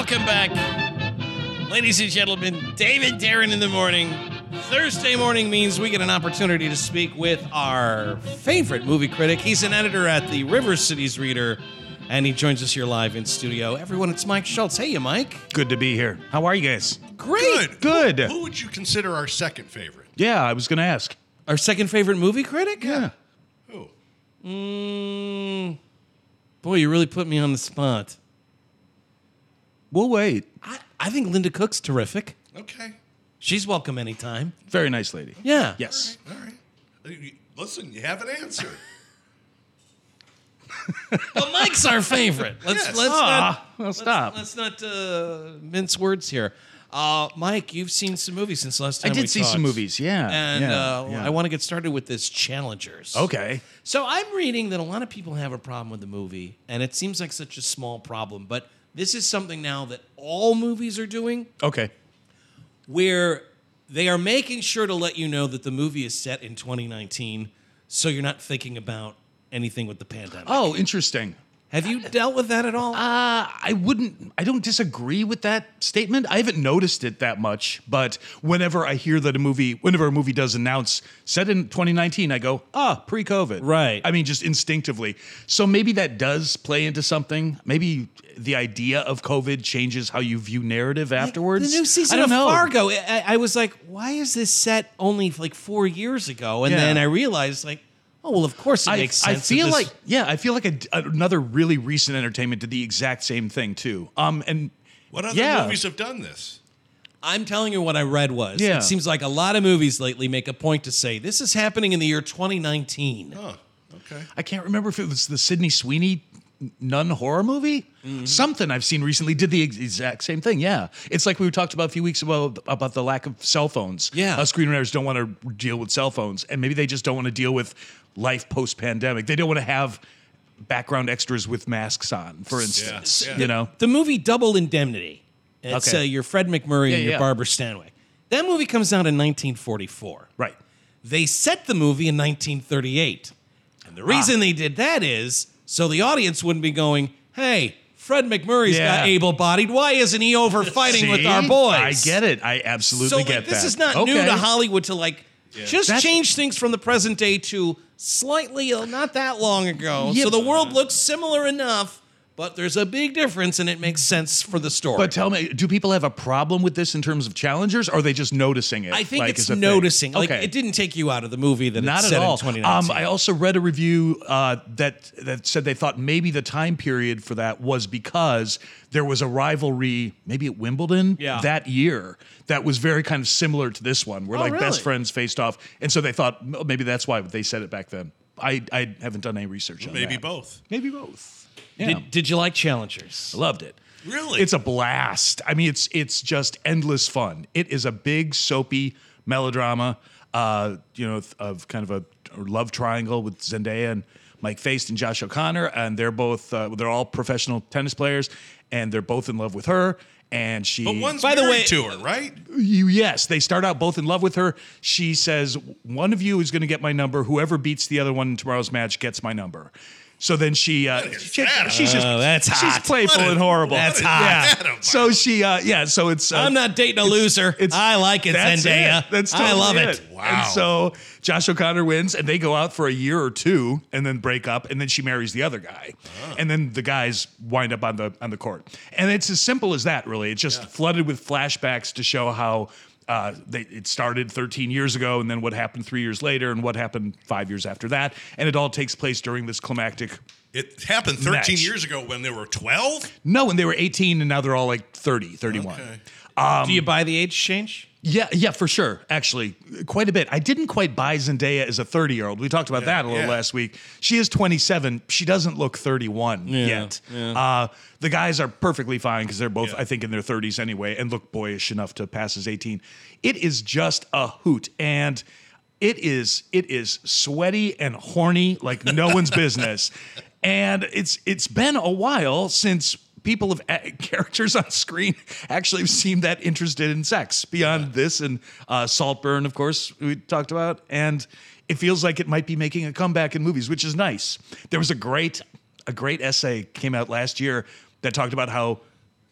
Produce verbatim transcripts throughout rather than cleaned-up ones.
Welcome back, ladies and gentlemen. David Darren in the morning. Thursday morning means we get an opportunity to speak with our favorite movie critic. He's an editor at the River Cities Reader, and he joins us here live in studio. Everyone, it's Mike Schultz. Hey, you, Mike. Good to be here. How are you guys? Great. Good. Good. Who, who would you consider our second favorite? Yeah, I was going to ask. Our second favorite movie critic? Yeah. Who? Mm, boy, you really put me on the spot. We'll wait. I, I think Linda Cook's terrific. Okay. She's welcome anytime. Very nice lady. Yeah. Yes. All right. Uh, you- Listen, you have an answer. But Mike's our favorite. Let's Yes. let's Ah, not well, let's, stop. let's not uh, mince words here. Uh, Mike, you've seen some movies since last I time did we see talked. some movies, yeah. And yeah, uh, yeah. I want to get started with this Challengers. Okay. So I'm reading that a lot of people have a problem with the movie, and it seems like such a small problem, but this is something now that all movies are doing, Okay. where they are making sure to let you know that the movie is set in twenty nineteen, so you're not thinking about anything with the pandemic. Oh, interesting. Have you dealt with that at all? Uh, I wouldn't, I don't disagree with that statement. I haven't noticed it that much, but whenever I hear that a movie, whenever a movie does announce set in twenty nineteen, I go, ah, pre-COVID. Right. I mean, just instinctively. So maybe that does play into something. Maybe the idea of COVID changes how you view narrative afterwards. The new season I don't of know. Fargo, I, I was like, why is this set only like four years ago? And Yeah. then I realized, like, oh, well, of course it I, makes I sense. feel that this- like, yeah, I feel like a, another really recent entertainment did the exact same thing too. Um, and What other yeah. movies have done this? I'm telling you what I read was, Yeah. it seems like a lot of movies lately make a point to say, this is happening in the year twenty nineteen. Huh. Okay. I can't remember if it was the Sydney Sweeney nun horror movie. Something I've seen recently did the ex- exact same thing. Yeah, it's like we talked about a few weeks ago about the lack of cell phones. Yeah. uh, screenwriters don't want to deal with cell phones, and maybe they just don't want to deal with life post pandemic. They don't want to have background extras with masks on, for instance. Yeah. You know, The movie Double Indemnity. It's Okay. uh, your Fred McMurray Yeah, and your yeah. Barbara Stanwyck. That movie comes out in nineteen forty-four. right? They set the movie in nineteen thirty-eight. And the Ah. reason they did that is so the audience wouldn't be going, hey, Fred McMurray's Yeah. got able-bodied. Why isn't he over fighting with See? our boys? I get it. I absolutely So like, get this that. is not new Okay. to Hollywood to like just That's- change things from the present day to slightly uh, not that long ago. Yeah, so the but- world looks similar enough, but there's a big difference and it makes sense for the story. But tell me, do people have a problem with this in terms of challengers, or are they just noticing it? I think like, it's as a thing? noticing. Like Okay. it didn't take you out of the movie that Not it's at set all. in twenty Um, nineteen. I also read a review uh, that that said they thought maybe the time period for that was because there was a rivalry, maybe at Wimbledon Yeah. that year, that was very kind of similar to this one, where Oh, like really? best friends faced off, and so they thought "Oh, maybe that's why they said it back then. I I haven't done any research on Maybe that. both. Maybe both. Yeah. did, did you like Challengers? Loved it. Really? It's a blast. I mean, it's it's just endless fun. It is a big soapy melodrama, uh, you know, of kind of a love triangle with Zendaya and Mike Faced and Josh O'Connor, and they're both uh, they're all professional tennis players, and they're both in love with her. And she, But one's By the married way- to her, right? you, yes, they start out both in love with her. She says, one of you is going to get my number. Whoever beats the other one in tomorrow's match gets my number. So then she, uh, is she- that? she's just, Oh, that's she's hot. playful What is- and horrible. That's what is hot. that about? So she, uh, yeah, so it's. Uh, I'm not dating a loser. it's- I like it, that's Zendaya. It. That's I totally love it. it. Wow. And so Josh O'Connor wins, and they go out for a year or two, and then break up, and then she marries the other guy, and then the guys wind up on the on the court, and it's as simple as that. Really, it's just flooded with flashbacks to show how. Uh, they, it started thirteen years ago, and then what happened three years later, and what happened five years after that, and it all takes place during this climactic. It happened thirteen Match. years ago when they were twelve? No, when they were eighteen, and now they're all like thirty, thirty-one. Okay. Do you buy the age change? Yeah, yeah, for sure. Actually, quite a bit. I didn't quite buy Zendaya as a thirty-year-old. We talked about that a little yeah. last week. She is twenty-seven. She doesn't look thirty-one yet. Uh, the guys are perfectly fine because they're both, Yeah. I think, in their thirties anyway, and look boyish enough to pass as eighteen. It is just a hoot, and it is it is sweaty and horny like no one's business. And it's it's been a while since people have uh, characters on screen actually seem that interested in sex beyond this and uh, Saltburn, of course, we talked about. And it feels like it might be making a comeback in movies, which is nice. There was a great a great essay came out last year that talked about how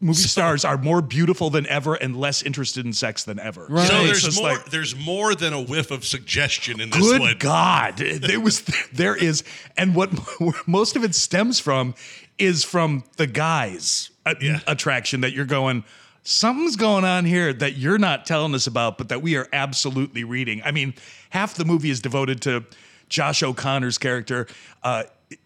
movie stars are more beautiful than ever and less interested in sex than ever. Right. So It's there's just more. like, There's more than a whiff of suggestion in this good one. God, there was, there is, and what most of it stems from is from the guys uh, Yeah. attraction that you're going. Something's going on here that you're not telling us about, but that we are absolutely reading. I mean, half the movie is devoted to Josh O'Connor's character uh,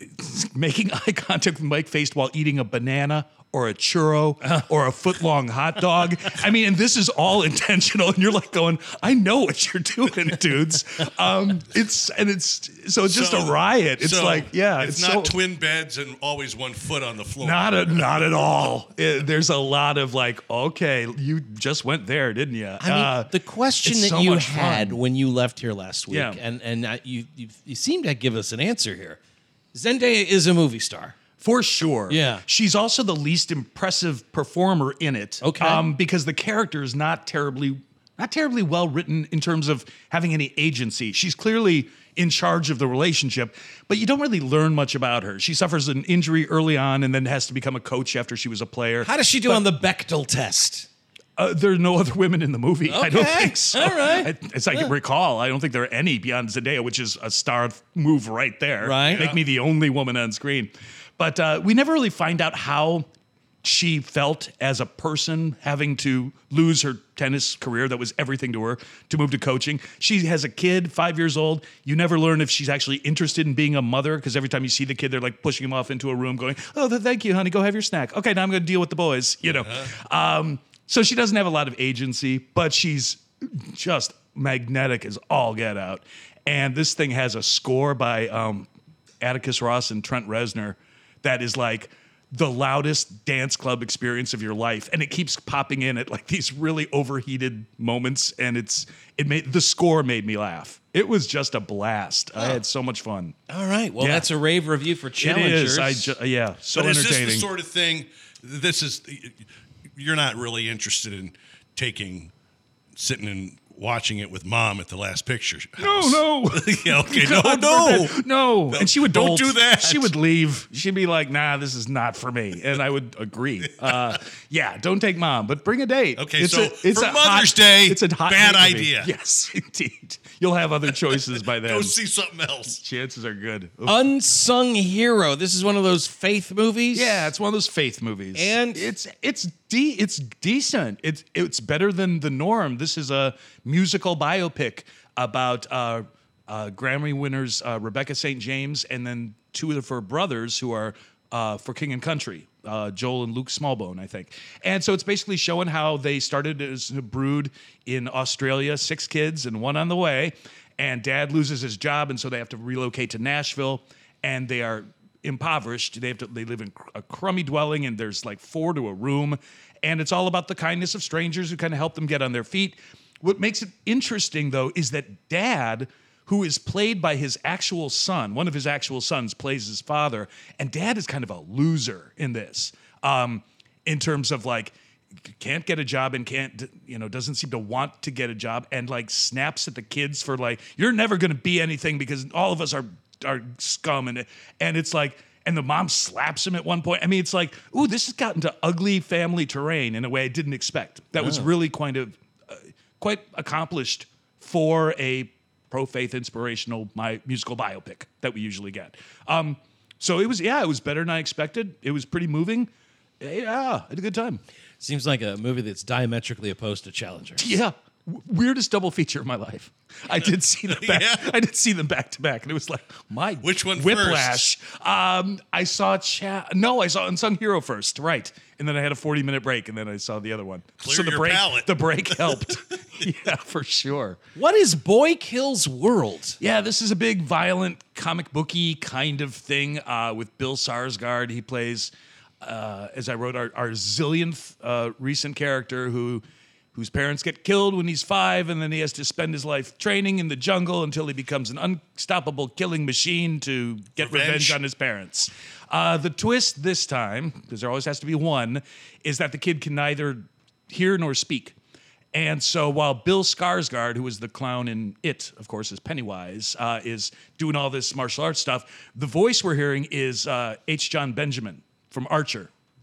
making eye contact with Mike Faced while eating a banana or a churro or a foot-long hot dog. I mean, and this is all intentional, and you're like going, I know what you're doing, dudes. Um, it's and it's so it's just So- a riot. It's so like, yeah, it's, it's not so, twin beds and always one foot on the floor. not a, not at all. It- there's a lot of like, okay, you just went there, didn't you? I mean, the question it's that so you much had fun. when you left here last week, Yeah. and and uh, you, you you seem to give us an answer here. Zendaya is a movie star. For sure. Yeah. She's also the least impressive performer in it. Okay. Um, because the character is not terribly not terribly well written in terms of having any agency. She's clearly in charge of the relationship, but you don't really learn much about her. She suffers an injury early on and then has to become a coach after she was a player. How does she do on the Bechdel test? Uh, there are no other women in the movie. I don't Okay. think so. All right. I, as I can recall, I don't think there are any beyond Zendaya, which is a star move right there. Right. Make me the only woman on screen. But uh, we never really find out how she felt as a person having to lose her tennis career that was everything to her to move to coaching. She has a kid, five years old. You never learn if she's actually interested in being a mother because every time you see the kid, they're like pushing him off into a room going, oh, th- thank you, honey. Go have your snack. Okay, now I'm going to deal with the boys, you know. Um, so she doesn't have a lot of agency, but she's just magnetic as all get out. And this thing has a score by um, Atticus Ross and Trent Reznor that is like the loudest dance club experience of your life, and it keeps popping in at like these really overheated moments, and it's it made the score made me laugh. It was just a blast. I had so much fun. All right. Well, Yeah. that's a rave review for challengers. It is. I ju- yeah, so But is entertaining. this the sort of thing? This is you're not really interested in taking, sitting and watching it with mom at the last picture. no, house. no. yeah, okay, no, God no. forbid. no. And she would Don't bolt. do that. She would leave. She'd be like, "Nah, this is not for me," and I would agree. Uh, yeah, don't take mom, but bring a date. Okay, so for a Mother's Day, it's a hot bad date movie. idea. Yes, indeed. You'll have other choices by then. Go see something else. Chances are good. Oof. Unsung Hero. This is one of those faith movies. Yeah, it's one of those faith movies, And- it's it's de- it's decent. It's it's better than the norm. This is a musical biopic about uh, uh, Grammy winners uh, Rebecca Saint James and then two of her brothers who are uh, for King and Country, uh, Joel and Luke Smallbone, I think. And so it's basically showing how they started as a brood in Australia, six kids and one on the way. And dad loses his job, and so they have to relocate to Nashville, and they are impoverished. They have to. They live in a crummy dwelling, and there's like four to a room, and it's all about the kindness of strangers who kind of help them get on their feet. What makes it interesting, though, is that dad, who is played by his actual son, one of his actual sons plays his father, and dad is kind of a loser in this, um, in terms of like can't get a job and can't, you know, doesn't seem to want to get a job, and like snaps at the kids for like, you're never going to be anything because all of us are are scum, and and it's like, and the mom slaps him at one point. I mean, it's like, ooh, this has gotten to ugly family terrain in a way I didn't expect. That was really kind of uh, quite accomplished for a pro-faith inspirational my musical biopic that we usually get. Um, so it was, yeah, it was better than I expected. It was pretty moving. Yeah, I had a good time. Seems like a movie that's diametrically opposed to Challengers. Yeah, w- weirdest double feature of my life. I did see them back. Yeah. I did see them back to back, and it was like my Which one whiplash. Um, I saw Cha- No, I saw Unsung Hero first, right, and then I had a forty minute break, and then I saw the other one. Clear so the your break, palate. the break helped. Yeah, for sure. What is Boy Kills World? Yeah, this is a big, violent, comic booky kind of thing uh, with Bill Skarsgård. He plays, uh, as I wrote, our, our zillionth uh, recent character who whose parents get killed when he's five, and then he has to spend his life training in the jungle until he becomes an unstoppable killing machine to get revenge, Revenge. on his parents. Uh, the twist this time, because there always has to be one, is that the kid can neither hear nor speak. And so while Bill Skarsgård, who is the clown in It, of course, is Pennywise, uh, is doing all this martial arts stuff, the voice we're hearing is uh, H. John Benjamin from Archer.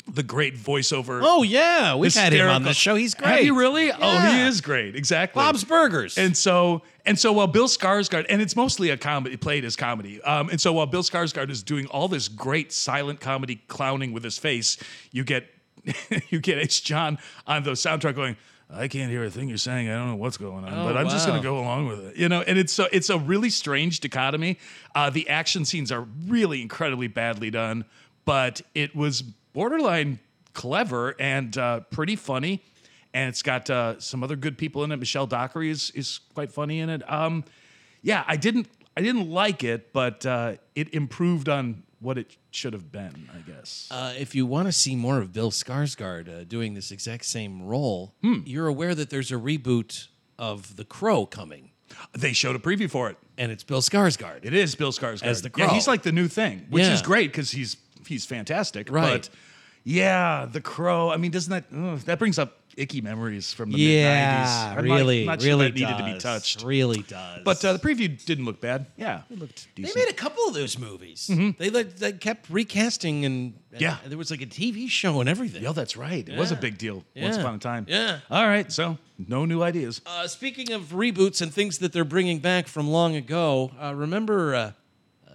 the great voiceover. Oh yeah, we've had him on hysterical- the show. He's great. Have you really? Oh, he Yeah. is great. Exactly. Bob's Burgers. And so, and so while Bill Skarsgård, and it's mostly a comedy, played as comedy. Um, and so while Bill Skarsgård is doing all this great silent comedy clowning with his face, you get, you get H. John on the soundtrack going, I can't hear a thing you're saying. I don't know what's going on, Oh, but I'm just wow. going to go along with it. You know, and it's so it's a really strange dichotomy. Uh, the action scenes are really incredibly badly done, but it was borderline clever and uh, pretty funny. And it's got uh, some other good people in it. Michelle Dockery is is quite funny in it. Um, yeah, I didn't I didn't like it, but uh, it improved on what it should have been, I guess. Uh, if you want to see more of Bill Skarsgård uh, doing this exact same role, Hmm. you're aware that there's a reboot of The Crow coming, They showed a preview for it. and it's Bill Skarsgård. It is Bill Skarsgård As the Yeah, Crow. he's like the new thing, which Yeah. is great because he's he's fantastic. Right. But yeah, the Crow. I mean, doesn't that ugh, that brings up icky memories from the Yeah, mid nineties? really, not, not sure really that needed to be does. touched. Really does. But uh, the preview didn't look bad. Yeah, it looked they decent. made a couple of those movies. They like they kept recasting, and, and Mm-hmm. Yeah. there was like a T V show and everything. Yeah, that's right. It was a Yeah. big deal once Yeah. upon a time. Yeah. All right, so no new ideas. Uh, speaking of reboots and things that they're bringing back from long ago, uh, remember uh, uh,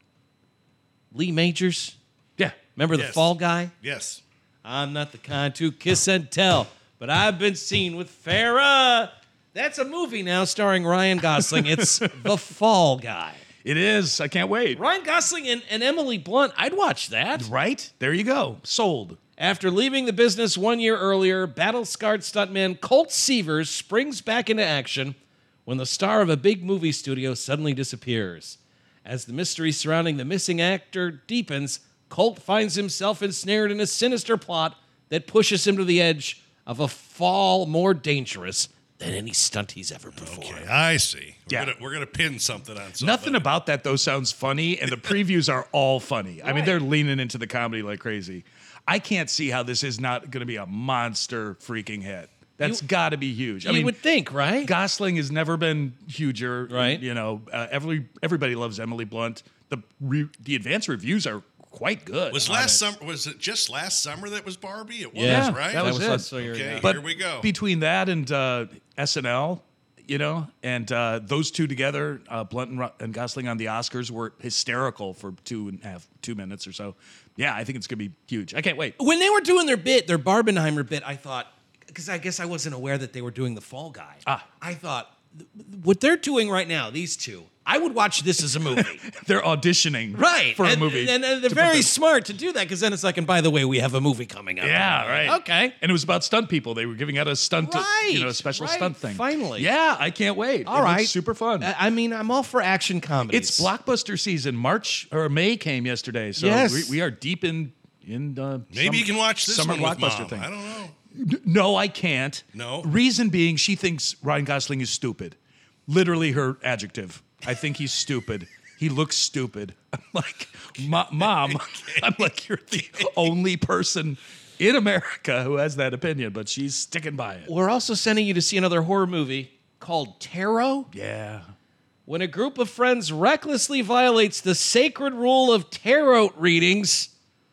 Lee Majors? Yeah. Remember the Yes. Fall Guy? Yes. I'm not the kind to kiss and tell, but I've been seen with Farrah. That's a movie now starring Ryan Gosling. It's The Fall Guy. It is. I can't wait. Ryan Gosling and, and Emily Blunt, I'd watch that. Right? There you go. Sold. After leaving the business one year earlier, battle-scarred stuntman Colt Seavers springs back into action when the star of a big movie studio suddenly disappears. As the mystery surrounding the missing actor deepens, Colt finds himself ensnared in a sinister plot that pushes him to the edge of a fall more dangerous than any stunt he's ever performed. Okay, I see. We're Yeah. gonna we're gonna pin something on something. Nothing about that though sounds funny, and the previews are all funny. I mean, Right. they're leaning into the comedy like crazy. I can't see how this is not going to be a monster freaking hit. That's got to be huge. I you mean, would think, right? Gosling has never been huger, Right. You know, uh, every everybody loves Emily Blunt. The re, the advanced reviews are quite good. Was on last it. summer? Was it just last summer that was Barbie? It was Yeah, right. that was it. last year, Okay. yeah. But Here we go. Between that and uh, S N L, you know, and uh, those two together, uh, Blunt and, Ro- and Gosling on the Oscars were hysterical for two and a half, two minutes or so. Yeah, I think it's gonna be huge. I can't wait. When they were doing their bit, their Barbenheimer bit, I thought, because I guess I wasn't aware that they were doing the Fall Guy. Ah. I thought, th- what they're doing right now, these two, I would watch this as a movie. They're auditioning Right. for and, a movie. And, and they're to put very them- smart to do that, because then it's like, and by the way, we have a movie coming up. Yeah, right. Okay. And it was about stunt people. They were giving out a stunt, Right, you know, a special right, stunt thing. finally. Yeah, I can't wait. All It right. looks super fun. I I mean, I'm all for action comedies. It's blockbuster season. March or May came yesterday, so Yes. we, we are deep in in. Uh, Maybe some- you can watch this summer one with blockbuster mom. thing. I don't know. N- No, I can't. No? Reason being, she thinks Ryan Gosling is stupid. Literally her adjective. I think he's stupid. He looks stupid. I'm like, "Mo- Mom, I'm like, you're the only person in America who has that opinion, but she's sticking by it. We're also sending you to see another horror movie called Tarot. Yeah. When a group of friends recklessly violates the sacred rule of tarot readings,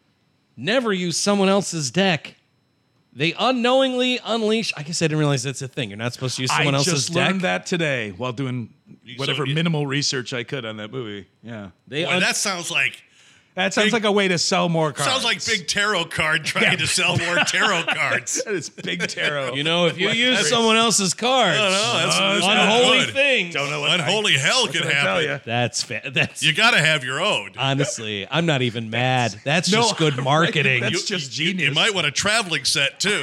never use someone else's deck. They unknowingly unleash. I guess I didn't realize that's a thing. You're not supposed to use someone I else's just deck. learned that today while doing whatever you- minimal research I could on that movie. Yeah. They Boy, un- that sounds like That sounds Big- like a way to sell more cards. sounds like Big Tarot Card trying Yeah. to sell more tarot cards. That is big tarot. you know, if you use someone else's cards, I don't know. That's, that's not unholy good. things. Don't know what Unholy hell could I tell happen. you. That's fa- that's You got to have your own. honestly. I'm not even mad. That's No, just good right, marketing. that's You- just you- you- genius. You might want a traveling set too.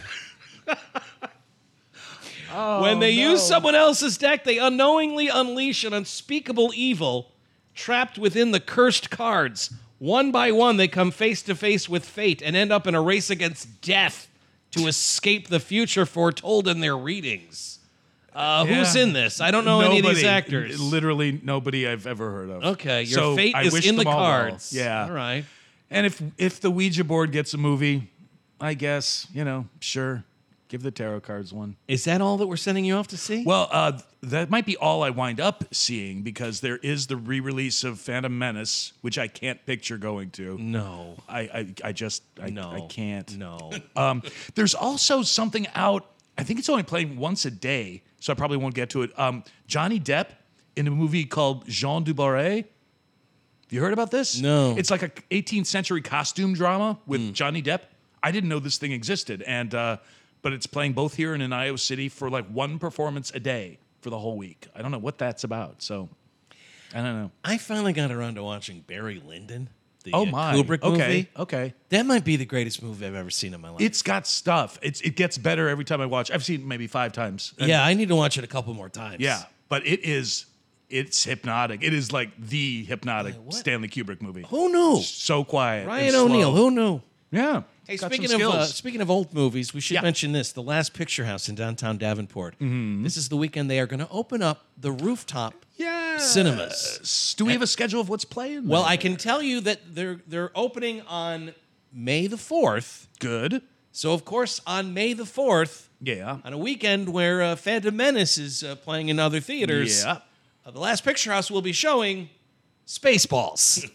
When they no. use someone else's deck, they unknowingly unleash an unspeakable evil trapped within the cursed cards. One by one, they come face to face with fate and end up in a race against death to escape the future foretold in their readings. Uh, Who's Yeah. in this? I don't know any of these Nobody. actors. Literally nobody I've ever heard of. Okay, your So fate I is wish in the them all well. cards. Yeah. All right. And if if the Ouija board gets a movie, I guess, you know, sure. Give the tarot cards one. Is that all that we're sending you off to see? Well, uh, that might be all I wind up seeing because there is the re-release of Phantom Menace, which I can't picture going to. no. I, I, I just, I, No. I can't. No. Um, there's also something out. I think it's only playing once a day, so I probably won't get to it. Um, Johnny Depp in a movie called Jean du Barret. Have you heard about this? No. It's like a eighteenth century costume drama with Johnny Depp. I didn't know this thing existed, and uh, but it's playing both here and in Iowa City for like one performance a day for the whole week. I don't know what that's about, so I don't know. I finally got around to watching Barry Lyndon, the Oh uh, my, Kubrick okay, movie. okay. That might be the greatest movie I've ever seen in my life. It's got stuff. It's it gets better every time I watch. I've seen it maybe five times. And- yeah, I need to watch it a couple more times. yeah, but it is it's hypnotic. It is like the hypnotic what? Stanley Kubrick movie. Who knew? So quiet. and Ryan slow. O'Neal. Who knew? Yeah. Hey, Got speaking some of uh, skills. speaking of old movies, we should Yeah. mention this: the Last Picture House in downtown Davenport. Mm-hmm. This is the weekend they are going to open up the rooftop yeah. cinemas. Do we have a schedule of what's playing? Well, there? I can tell you that they're they're opening on May the fourth. good. So of course on May the fourth, Yeah. on a weekend where uh, Phantom Menace is uh, playing in other theaters, Yeah. uh, the Last Picture House will be showing Spaceballs.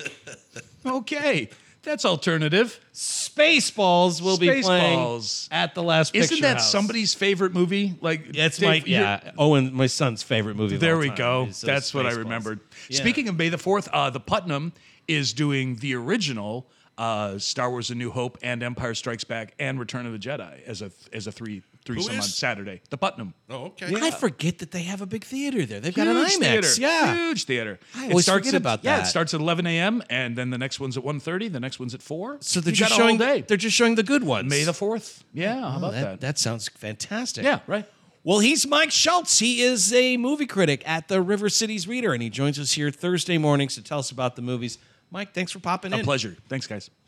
Okay. That's alternative. Spaceballs will be playing Spaceballs. at the Last Picture Isn't that House. somebody's favorite movie? Like That's Dave, my you're- yeah. Owen, my son's favorite movie. Of There all we time go. is, uh, That's what I Spaceballs. remembered. Yeah. Speaking of May the fourth, uh, the Putnam is doing the original uh, Star Wars: A New Hope and Empire Strikes Back and Return of the Jedi as a as a three threesome on is? Saturday. The Putnam. Oh, okay. I forget that they have a big theater there. They've got an Huge IMAX. theater. Yeah. Huge theater. I It always starts forget at- about Yeah, that. it starts at eleven a.m. and then the next one's at one thirty. The next one's at four. So they're You just got a whole showing day. They're just showing the good ones. May the fourth. Yeah, how Oh, about that, that? that sounds fantastic. Yeah, right. Well, he's Mike Schultz. He is a movie critic at the River Cities Reader, and he joins us here Thursday mornings to tell us about the movies. Mike, thanks for popping A in. pleasure. Thanks, guys.